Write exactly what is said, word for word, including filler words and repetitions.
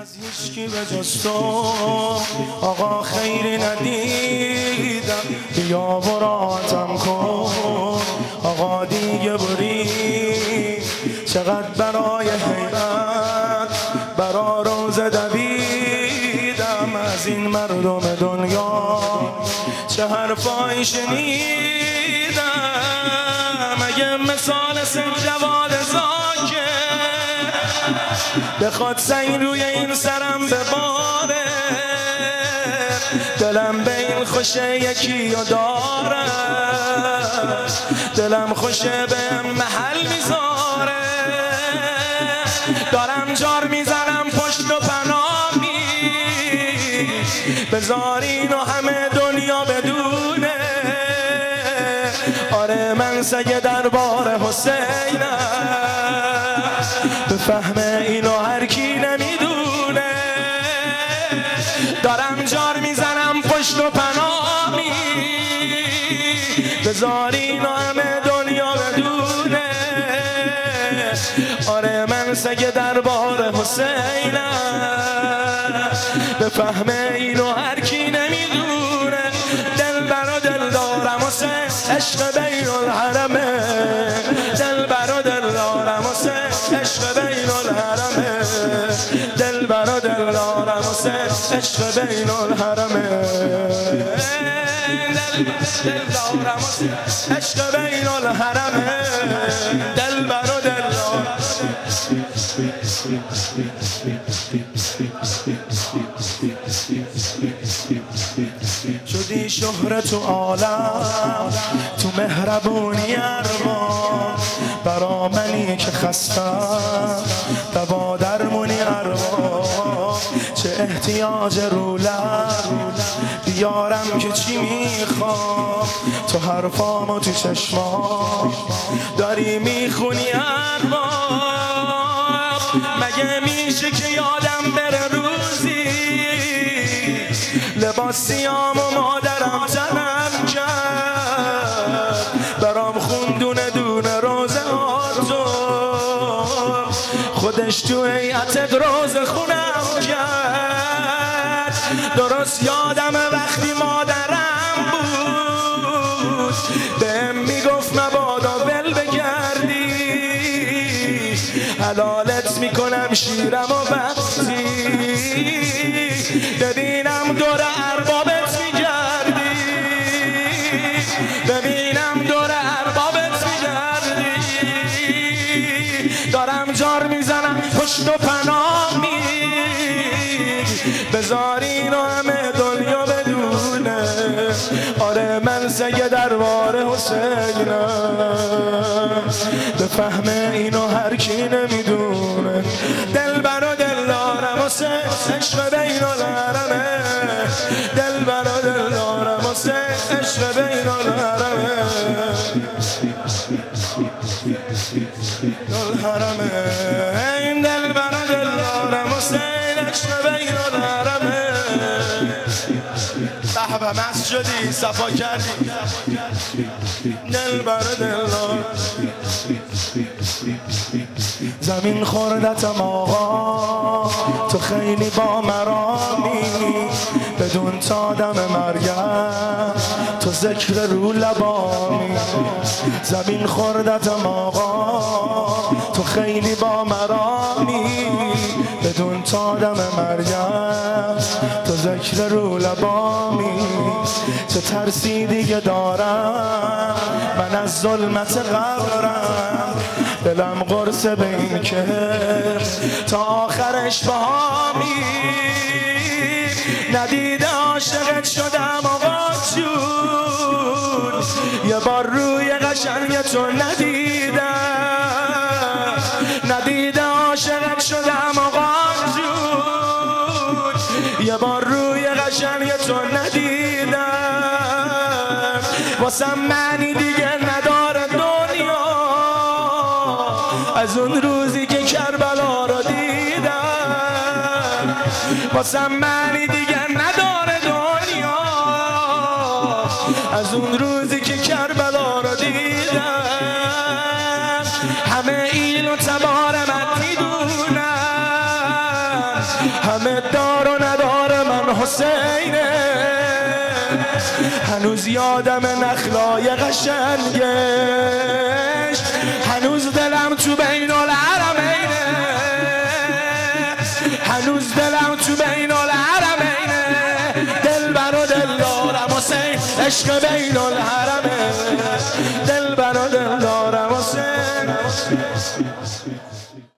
از هیچکی به جز تو آقا خیری ندیدم، بیا و راحتم کن آقا دیگه بری. چقدر برای حیرت برا روزه دویدم، از این مردم دنیا چه حرفایی شنیدم. اگه مثال سنجواد زاکه بخواد سنگ روی این سرم بباره، دلم به این خوشه یکی و داره، دلم خوشه به محل میذاره. دارم جار میزنم پشت و پناهی، بذارین و همه دنیا بدونه. آره من سگ دربار حسینم، به فهم اینو هر کی نمیدونه. دارم جار میزنم پشت و پناهی، بذارین و همه دنیا بدونه. آره من سگ دربار حسینم، به فهم اینو هر کی نمیدونه. دل برا دل دارم حسین، عشق بین الحرمه. دل برا دل دارم حسین، عشق بین الحرمه. دل برا دل دارم حسین، عشق بین الحرمه. دل دارم حسین، عشق بین الحرمه. دل برا دل دارم شدی شهره تو عالم، تو مهربونی ارباب. برا منی که خستم دوا درمونی ارباب. چه احتیاج رولم بیارم که چی میخوام، تو حرفام و تو چشمام داری میخونی ارباب. مگه میشه که یادم بره روزی لباس سیام و مادرم تنم کرد، برام خون دونه دونه روزه آتو، خودش تو هیئت روزه خونم کرد. درست یادم وقتی مادرم بود بهم میگفت مبادا ول بگردی، حلالت میکنم شیرم و وقتی ببینم دور اربابت میگردی، ببینم دور اربابت میگردی. دارم جار میزنم پشت و پناه می، بذارین و همه دنیا بدونه. آره من سگ دربار حسینم، به فهم اینو هر کی نمیدونه. دل برا دل دارم حسین، عشق بین الحرمه. دل برا دل دارم حسین، عشق بین الحرمه. الحرمه. این دل برا دل دارم حسین، عشق بین الحرمه. به به مست شدی صفا کردی. دل برا دل دارم. زمین خوردتم آقا، تو خیلی با مرامی، بدون تا دم مرگم تو ذکر رو لبامی. زمین خوردتم آقا، تو خیلی با مرامی، بدون تا دم مرگم تو ذکر رو لبامی. چه ترسی دیگه دارم من از ظلمت قبرم، دلم قرص به این که تا آخرش بهامی. ندیده عاشقت شدم آقا جون، یه بار روی قشنگ تو ندیدم. ندیده عاشقت شدم آقا جون، یه بار روی قشنگ تو ندیدم. واسم معنی دیگه نداره دنیا، از اون روزی که کربلا رو دیدم. واسم معنی دیگه نداره دنیا، از اون روزی که کربلا رو دیدم. همه اینو تبار من میدونم، همه دار و ندار من حسینه، هنوز یادم نخلای قشنگش، هنوز دلم تو بین الحرمینه، هنوز دلم تو بین الحرمینه، دل بر و دل دارم حسین، عشق بین الحرمه، دل بر و دل دارم حسین.